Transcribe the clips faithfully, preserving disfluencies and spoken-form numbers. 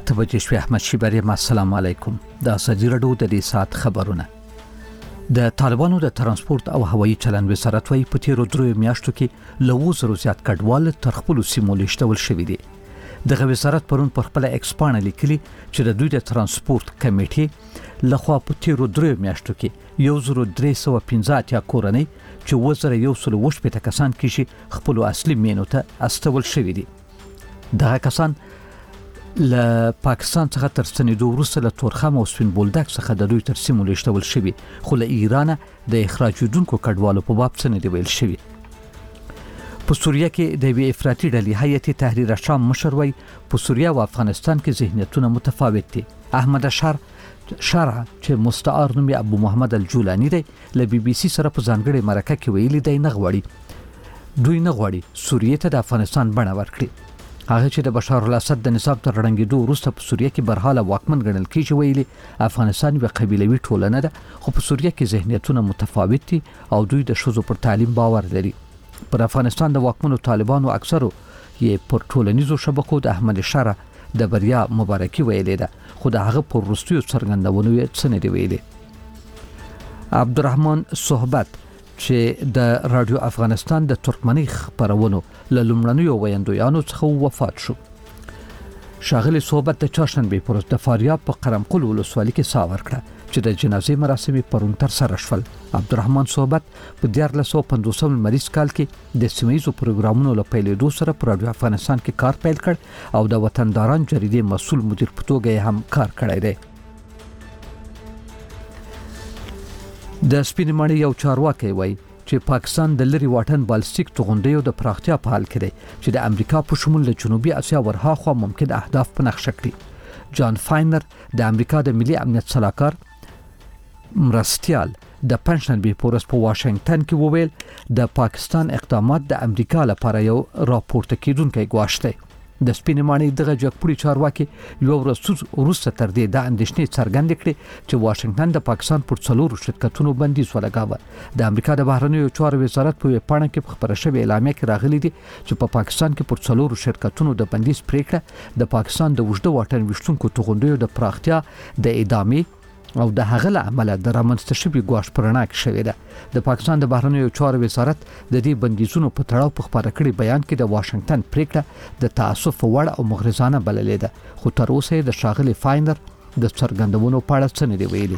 اته بجې شوې. احمد شیبری، السلام علیکم. د ازادي راډیو د دې ساعت خبرونه. د طالبانو د ترانسپورت او هوایي چلند وزارت وايي په تیرو درې میاشتو کې له اووه زرو زیات کډوال تر خپلو سیمو لیږدول شوي دي. دغه وزارت پرون پر خپله ایکس پاڼه لیکلي چې د دوی د ترانسپورت کمیټې لخوا په تیرو درې میاشتو کې یو زرو درې سوه پنځه اتیا کورنۍ چې اووه زره یو سل اووه شپېته کسان کېږي خپلو اصلي مینو ته استول شوي دي. دغه کسان له پاکستان څخه تر ستنېدو وروسته له تورخم او سپین بولدک څخه د دوی تر سیمو لیږدول شوي، خو له ایرانه د اخراجېدونکو کډوالو په باب څه نه دي ویل شوي. په سوریه کې د یوې افراطي ډلې هیئت تحریر شام مشر وایي په سوریه او افغانستان کې ذهنیتونه متفاوت دي. احمد اشار شرع چې مستعار نوم یې ابو محمد الجولانی دی، له بي بي سي سره په ځانګړې مرکه کې ویلي دی نه غواړي دوی نه غواړي سوریې ته د افغانستان بڼه ورکړي. هغه چې د بشار الاسد د نظام تر ړنګېدو وروسته په سوریه کې برحاله واکمن ګڼل کېږي، ویلي افغانستان یوه قبیلوي ټولنه ده، خو په سوریه کې ذهنیتونه متفاوت دي او دوی د ښځو پر تعلیم باور لري. پر افغانستان د واکمنو طالبانو اکثرو یې پر ټولنیزو شبکو د احمد شرع د بریا مبارکي ویلې ده، خو د هغه پر وروستیو څرګندونو یې څه نه دي ویلي. عبدالرحمن صحبت چې د رادیو افغانستان د ترکمنۍ خپرونو له لومړنیو ویاندویانو څخه وفات شو. ښاغلي صحبت د چهارشنبې پر ورځ د فاریاب په قرمقل ولسوالۍ کې ساه ورکړه چې د جنازې مراسم یې پرون ترسره شول. عبدالرحمن صحبت په دیارلس سوه پنځوسم لمریز کال کې د سیمه ییزو پروګرامونو له پیلېدو سره په رادیو افغانستان کې کار پیل کړ او د وطنداران جریدې مسؤل مدیر په توګه یې هم کار کړی دی. د سپینې ماڼۍ یو چارواکی وایي چې پاکستان د لرې واټن بالستیک توغندیو د پراختیا په حال کې دی چې د امریکا په شمول د جنوبي اسیا ورهاخوا ممکن اهداف په نقشه کړي. جان فاینر د امریکا د ملي امنیت سلاکار مرستیال د پنځشنبې په ورځ په واشنگټن کې وویل د پاکستان اقدامات د امریکا لپاره یو راپورته کیدونکی ګواښ دی. د سپینې ماڼۍ دغه جګپوړي چارواکي یو ورځ وروسته تر دې د اندېښنې څرګندې کړې چې واشنګټن د پاکستان پر څلورو شرکتونو بندیز ولګاوه. د امریکا د بهرنیو چارو وزارت په یوه پاڼه کې په خپره شوې اعلامیه کې راغلي دي چې په پاکستان کې پر څلورو شرکتونو د بندیز پریکړه د پاکستان د اوږده واټن ویشتونکو توغندیو د پراختیا د ادامې او د هغه له امله د رامنځته شوي ګواښ په رڼا کې شوې ده. د پاکستان د بهرنیو چارو وزارت د دې بندیزونو په تړاو په خپاره کړي بیان کې د واشنګټن پریکړه د تعصب وړ او مغرضانه بللې ده، خو تر اوسه د ښاغلي فاینر د څرګندونو په اړه څه نه دي ویلي.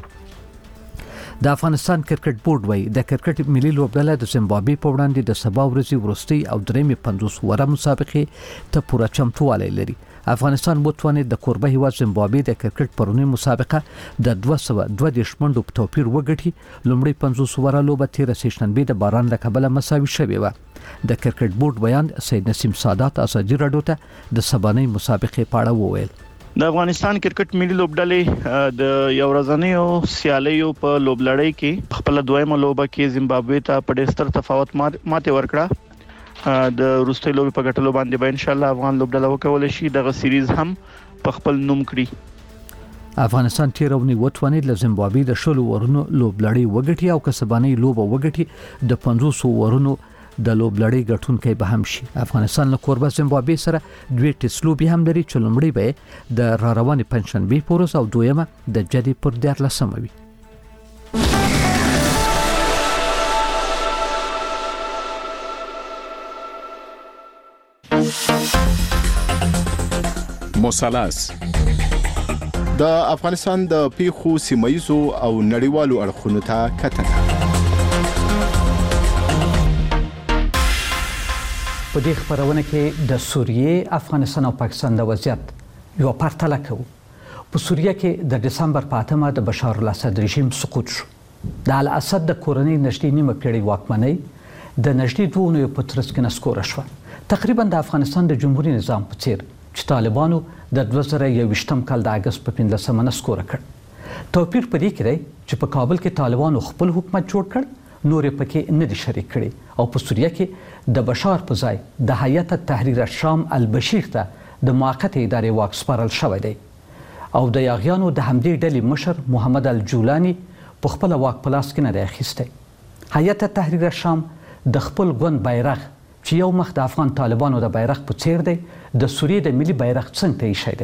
د افغانستان کرکټ بورډ وایي د کرکټ ملي لوبډله د زیمبابوې په وړاندې د سبا ورځې وروستۍ او درېیمې پنځوس اووره مسابقې ته پوره چمتووالی لري. افغانستان وتوانید د کوربه هیواد زیمبابوې د کرکټ پرونی مسابقه د دوه سوه دوه دېرش منډو په توپیر وګټي. لومړی پنځوس اووره لوبه تېره سهشنبې د باران له کبله مساوي شوې وه. د کرکټ بورډ بیان سید نسیم سادات ازادي راډیو ته د سبانۍ مسابقې په اړه وویل. د افغانستان کرکټ ملي لوبډلې د یو ورځنیو سیالیو په لوبلړۍ کې خپل دویمه لوبه کې زیمبابوې ته په ډېر ستر تفاوت ماته ورکړه. د روستۍ لوبې په ګټلو باندې به ان شاء الله افغان لوبډله وکولای شي دغه سیریز هم په خپل نوم کړي. افغانستان تېره اونۍ وتوانید له زیمبابوې د شلو اورونو لوبلړۍ وګټي او که سبانۍ لوبه وګټي د پنځوسو اورونو د لوبلړۍ ګټونکی به هم شي. افغانستان له کوربه زیمبابوې سره دوې ټیسټ لوبې هم لري چې لومړۍ به د را روانې پنجشنبې په ورځ او دویمه د جدې پر دیارلسمه وي. مثلث د افغانستان د پیښو سیمایزو او نړیوالو اړخونو ته کتنه. په دې خبرونه کې د سوریې، افغانستان او پاکستان د وضعیت یو پرتله کوو. په سوریه کې د دسمبر په اتمه د بشار الاسد رژیم سقوط شو. د الاسد د کورنۍ نږدې نیمه پیړۍ واکمنۍ د نږدې دوه اونیو په ترڅ کې نسکوره شوه. تقریبا د افغانستان د جمهوریت نظام په څیر چې طالبانو د دوه زره یوویشتم کال د اګست په پنځلسمه نسکوره کړ. توپیر په دې کې دی چې په کابل کې طالبانو خپل حکومت جوړ کړ، نور یې پکې نه دي شریک کړي او په سوریه کې د بشار په ځای د هیئت تحریر شام البشیر ته د موقتې ادارې واک سپارل شوی دی او د یاغیانو د همدې ډلې مشر محمد الجولانی په خپل واک په لاس کې نه دی اخیستی. هیئت تحریر شام د خپل ګوند بیرغ چې یو مخ د افغان طالبانو د بیرغ په څیر دی د سوریې د ملي بیرغ څنګ ته ایښی دی.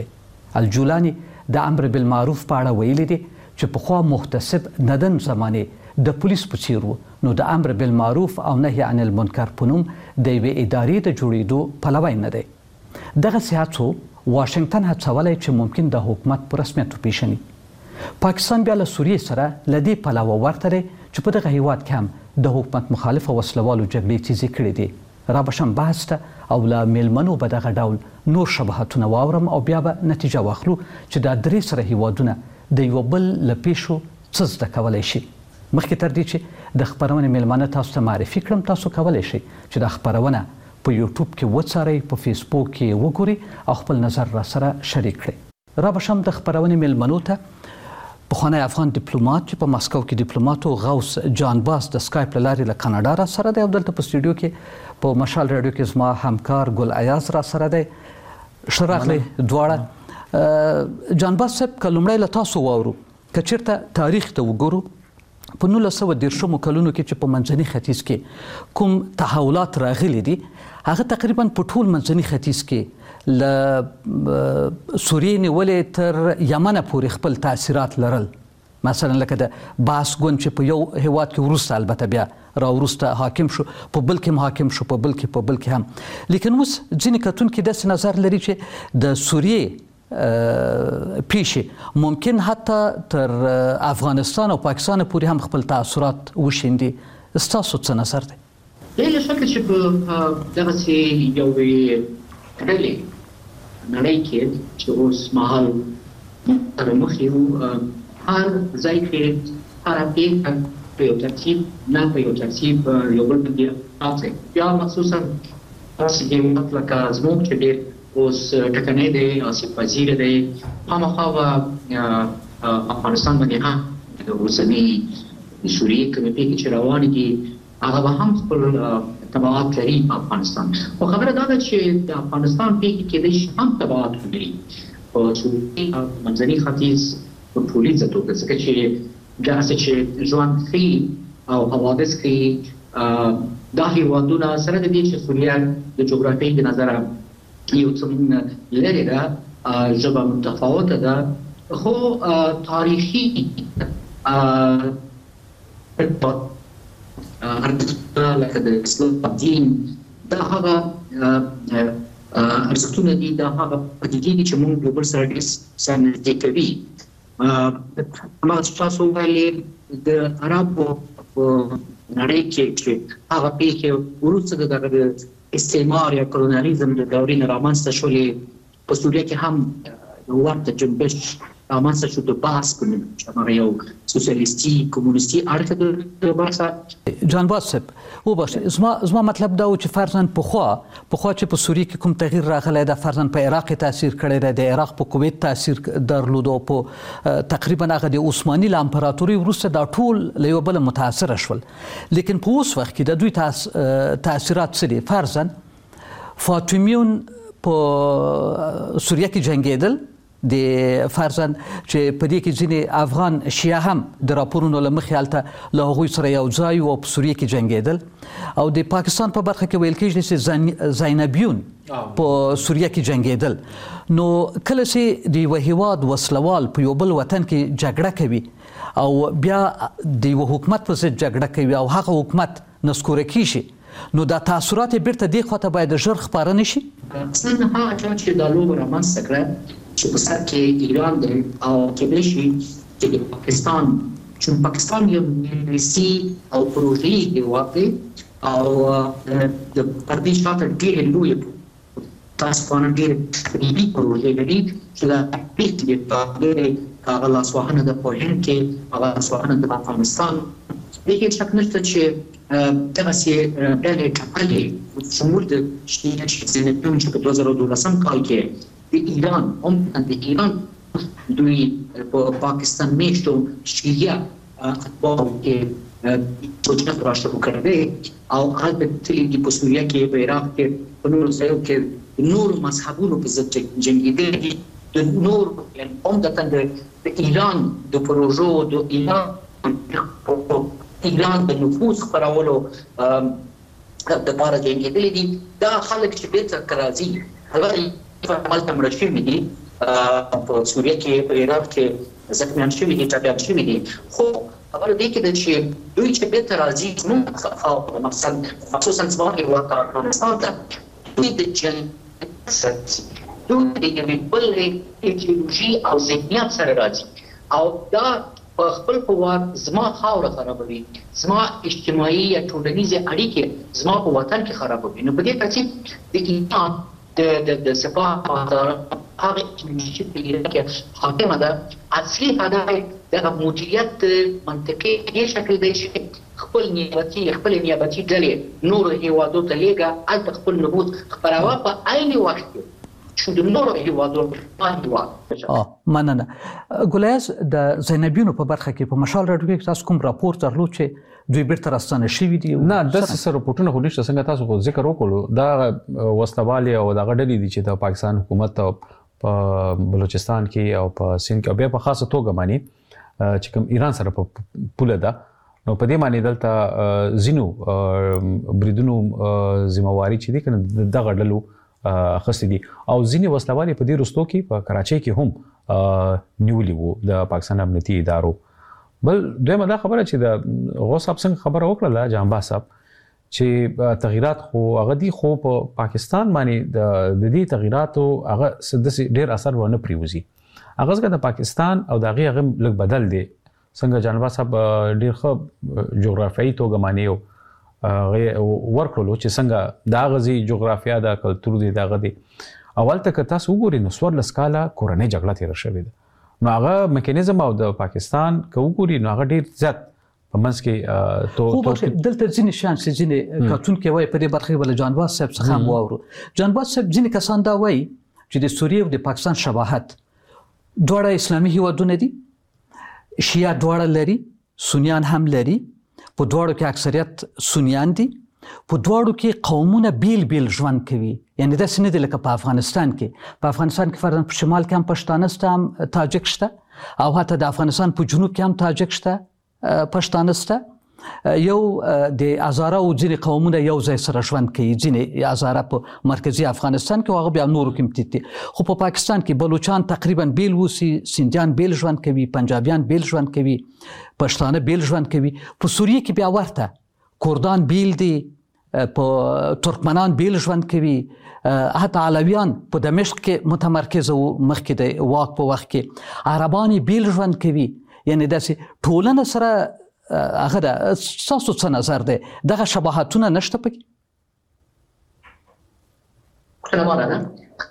الجولاني د امر بالمعروف په اړه ویلي دي چې پخوا محتسب ندن زمانه د پولیس په څیر و، نو د امر بالمعروف او نهي عن المنکر په نوم د یوې ادارې د جوړېدو پلوی نه دی. دغه هڅو واشنگټن هڅولی چې ممکن د حکومت په رسمیت وپېژني. پاکستان بیا له سوریې سره له دې پلوه ورته دی چې په دغه هیواد کې هم د حکومت مخالف او وسلوالو جګړې تیزې کړې دي. را بشم بحث ته او له میلمنو به دغه ډول نور شباهتونه واورم او بیا به نتیجه واخلو چې دا درې سره هیوادونه د یو بل له پیښو څه زده کولی شي. مخکې تر دې چې د خپرونې میلمانه تاسو ته معرفي کړم، تاسو کولی شئ چې دا خپرونه په یوټیوب کې وڅارئ، په فیسبوک کې وګورئ او خپل نظر را سره شریک کړئ. را بشم د خپرونې میلمنو ته پخوانی افغان ډیپلوماټ چې په مسکو کې ډیپلوماټ و غوث جان باس د سکایپ له لارې له کاناډا را سره دی او دلته په سټوډیو کې په مشال راډیو کې زما همکار ګل ایاز را سره دی. ښه راغلی دواړه. جان باس صاحب که لومړی له تاسو واورو که چېرته تاریخ ته وګورو په نولس سوه دېرشمو کلونو کې چې په منځني ختیځ کې کوم تحولات راغلي دي هغه تقریبا په ټول منځني ختیځ کې له سوریې نیولې تر یمنه پورې خپل تاثیرات لرل. مثلا لکه د باس ګوند چې په یو هیواد کې وروسته البته بیا را وروسته حاکم شو، په بل کې هم حاکم شو، په بل کې په بل کې هم. لیکن اوس ځینې کتونکي داسې نظر لري چې د سوریې پیښې ممکن حتی تر افغانستان او پاکستان پورې هم خپل تاثیرات وشیندي. ستاسو څه نظر دی؟ له شکه چې په دغسې یوې ډلې نړۍ کې چې اوس مهال تر مخې وو، هر ځای کې هره پېښه په یو ترتیب نه په یو ترتیب یو بل باندې راځي. بیا مخصوصا داسې هېواد لکه زموږ چې ډېر اوس ټکنی دی، آسیب پذیره دی، خامخا به افغانستان باندې هم د اوسنۍ سوریې کومې پېښې چې روانې دي هغه به هم خپل تبعات لري په افغانستان. خو خبره دا ده چې د افغانستان پېښې کېدای شي هم تبعات ولري په سوریې او منځني ختیځ په ټولیزه توګه، ځکه چې داسې چې ژوند ښیي او حوادث ښیي دا هېوادونه سره د دې چې سوریه د جغرافیې د نظره یو څه لرې ده، ژبه متفاوته ده، خو تاریخي ارزښتونه لکه د اسلام دین دا هغه ارزښتونه دي، دا هغه پدیدې دي چې موږ یو بل سره ډېر سره نږدې کوي. هماغه چې تاسو وویلې د عربو په نړۍ کې چې هغه پېښې وروسته د دغه استعمار یا کولونیالیزم د دورې نه رامنځته شولې، په سوریه کې هم ورته جنبش رامنځته شو د بحث په نوم چې هغه یو سوسیالیستي کمونیستي اړخ د بحثه. جان باس صاحب وبخښئ، زما زما مطلب دا و چې فرضاً پخوا پخوا چې په سوریې کې کوم تغییر راغلی ده، فرضاً په عراق کې تاثیر کړی دی، د عراق په کویت تاثیر درلود او په تقریبا هغه د عثماني له امپراتورۍ وروسته دا ټول له یو بله متاثره شول. لیکن په اوس وخت کې د دوی تاثیرات څه دي؟ فرضاً فاطمیون په سوریه کې جنګېدل، د فرضاً چې په دې کې ځینې افغان شیعه هم د راپورونو له مخې هلته له هغوی سره یو ځای او په سوریه کې جنګېدل، او د پاکستان په برخه کې ویل کېږي چې زینبیون په سوریه کې جنګېدل. نو کله چې د یوه هیواد وسلوال په یو بل وطن کې جګړه کوي او بیا د یوه حکومت په ضد جګړه کوي او هغه حکومت نسکوره کېږي، نو دا تاثیرات یې بیرته دې خواته باید ژر خپاره نه شي. اصلا هغه چا چې دا لوبه رامنځته کړه چې په سر کې ایران دی او کېدای شي چې د پاکستان، چون پاکستان یو انګلیسي او پروژه‌یي هېواد دی او د پردې شاته ډېرې لویې تاسو باندې ډېرې قریبي پروژې لري چې دا پېښې په ډېرې هغه لاسوهنه ده په هند کې، هغه لاسوهنه ده په افغانستان. هیڅ شک نشته چې دغسې ډلې ټاکلې شمول د شیعه چې زینبیون چې په دوه زره دولسم کال کې د ایران هم د ایران دوی په پاکستان میشتو شیعه اتباعو کې توجه را شروع کړی او هلته تللي دي په سوریه کې، په عراق کې، په نورو ځایو کې د نورو مذهبونو په ضد جنګېدلي دي، د نورو یعنې عمدتاً د ایران د پروژو د ایران ایران د نفوذ خپرولو دپاره جنګېدلي دي. دا خلک چې بېرته که راځي هغه هلته مړه شوي دي په سوریه کې په عراق کې زخمیان شوي دي ټپیان شوي دي خو خبره دې کې ده چې دوی چې بیرته راځي زموږ او مقصد خصوصا زما هېواد ته افغانستان ته دوی د جنګ دوی د یوې بلې ایډیولوژي او ذهنیت سره راځي او دا په خپل په وار زما خاوره خرابوي زما اجتماعي یا ټولنیزې اړیکې زما په وطن کې خرابوي نو په دې ترتیب د ایران د د د سپاه هغه چې په ایران کې حاکمه ده اصلي هدف د مدیریت منطقي دې شکل دی چې خپل نیابتي خپل نیابتي ډلې نور هیوادو ته لیږه هلته خپل نفوذ خپراوه په عین وخت کې چې د نورو هیوادو په هیواد مننه ګولیاز د زینبیونو په برخه کې په مشال راډیو کې تاسو کوم راپور درلود چې دوی بیرته راستانه شوي دي نه داسې څه راپورټونه خو نشته څنګه تاسو خو ذکر وکړو دا وسلوالې او دغه ډلې دي چې د پاکستان حکومت په بلوچستان کې او په سند کې بیا په خاصه توګه مانی چې کوم ایران سره په پوله ده نو په دې معنی دلته زینو بریدونو ذمہواری چې دي کنه دغه ډلو اخستې دي او ځینې وسلوالې په دې رستو کې په کراچۍ کې هم نیولي وو د پاکستان امنیتي ادارو بل دویمه دا خبره چې د غوث صاحب څنګه خبره وکړله جهانباز صاحب چې تغیرات خو هغه دي خو په پاکستان باندې د دې تغیراتو هغه څه ډېر اثر ونه پرېوځي هغه څنګه د پاکستان او د هغې هغه لږ بدل دی څنګه جهانباز صاحب ډېر ښه جغرافیایي توګه معنی ورکړلو چې څنګه د هغه ځای جغرافیا د کلتور دی د هغه دی اول ته که تاسو وګورئ نو څوارلس کاله کورنۍ جګړه تېره شوې ده نو هغه میکانیزم او د پاکستان که وګوري نو هغه ډېر زیات په منځ کې تو دلته ځینې شیان چې ځینې کتونکي وایي په دې برخه کې بله جهانباز صاحب څخه هم واورو جهانباز صاحب ځینې کسان دا وایي چې د سوریې او د پاکستان شباهت دواړه اسلامي هیوادونه دي شیعه دواړه لري سنیان هم لري په دواړو کې اکثریت سنیان دي په دواړو کې قومونه بیل بیل ژوند کوي یعنی داسې نه دي لکه په افغانستان کې په افغانستان کې فرضاً په شمال کې هم پښتانه شته هم تاجک شته او حتی د افغانستان په جنوب کې هم تاجک شته پښتانه شته یو د هزاره او ځینې قومونه یو ځای سره ژوند کوي ځینې هزاره په مرکزي افغانستان کې او هغه بیا نورو کې متیت دي خو په پاکستان کې بلوچان تقریبا بیل اوسي سندیان بیل ژوند کوي پنجابیان بیل ژوند کوي پښتانه بیل ژوند کوي په سوریه کې بیا ورته کردان بیل دي په ترکمنان بیل ژوند کوي حتی علویان په دمشق کې متمرکز او مخکې د واک په وخت کې عربان بیل ژوند کوي یعنی داسې ټولنه سره هغه ده ستاسو څه نظر دی دغه شباهتونه نشته پکې پوښتنه مننه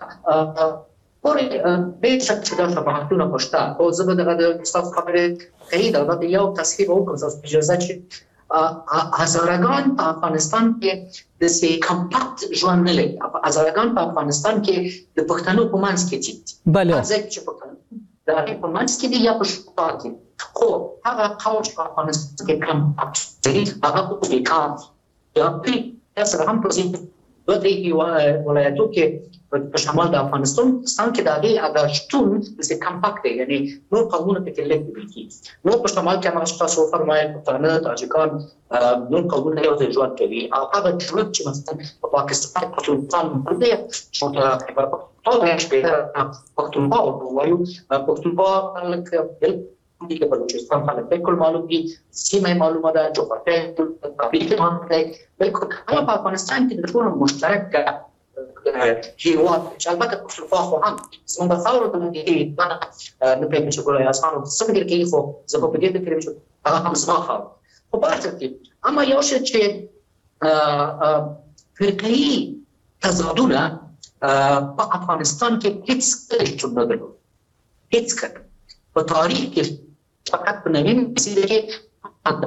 پورې بېشک چې دا شباهتونه خو شته او زه به دغه د ستاسو خبرې تایید او د یو تصحیح وکړم ستاسو په اجازه چې هزارگان په افغانستان کې د سي کمپاکت ژوند نه لري هزارگان په افغانستان کې د پښتنو په منځ کې دي بله ځکه چې پښتنو د هغې په منځ کې دي یا په شمال کې خو هغه قوم چې په افغانستان کې کمپاکت دي هغه په بیکار یا په سره هم په دوه درې ولایتو کې په شمال د افغانستان کې د هغې د شتون د کمپاکت دی یعنی نور قومونه پکې لږ لیدل کېږي نور په شمال کې هماغه تاسو وفرمایل پښتانه تاجکان نور قومونه یو ځای ژوند کوي او هغه ژوند چې مثلا په پاکستان پښتونستان باندې چې خیبر پښتونخوا شپېته پښتونخوا وایو پښتونخوا لکه د بلوچستان خلک بالکل معلوم دي سیمه معلومه ده جغرافیه تاریخ معلومه ده بالکل هغه په افغانستان کې د ټولو مشترک هیواد چې البته پښتونخوا خو هم زموږ د خاورو د مدیریت نه پوهېږم چې ګوله اسانو څه فکر کوي خو زه په دې فکر یم چې هغه هم زما خاوره خو په هر ترتیب اما یو شی چې فرقه‌ایي تضادونه په افغانستان کې هېڅ کله شتون نه درلود هېڅ کله په تاریخ کې فقط په نوین سیده کې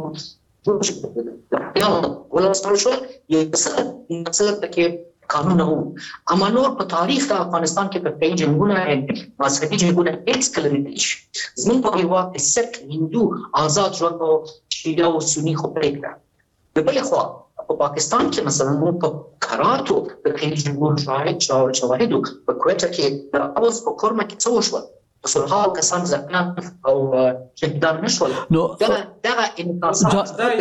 تفصیل ولستان شو یو څه کې قانون وو اما نور په تاریخ د افغانستان کې په پیج جنګونه مذهبي جنګونه هېڅ کله نه دي زموږ په هېواد کې سک هندو آزاد ژوند او شیعه او سني خو پرېږده د بلې خوا په پاکستان کې مثلا موږ په کراتو د پیج جنګونو شواهدو په کویټه کې د اوس په کورمه کې څه وشول صلحاء کسان زخمیان او شهیدان نشول دغه دغه انعکاسات